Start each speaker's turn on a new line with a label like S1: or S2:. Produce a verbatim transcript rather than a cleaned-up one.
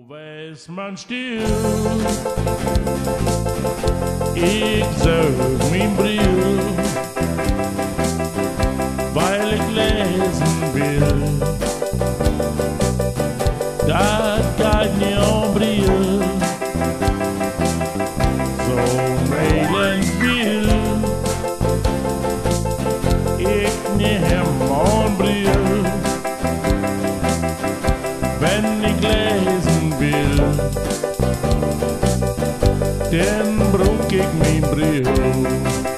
S1: Wees man stil, ik zoek mijn bril, weil ik lezen wil. Dat gaat niet om bril, zo'n reden wil. Ik neem een bril, wenn ik lezen wil, dan broek ik mijn bril.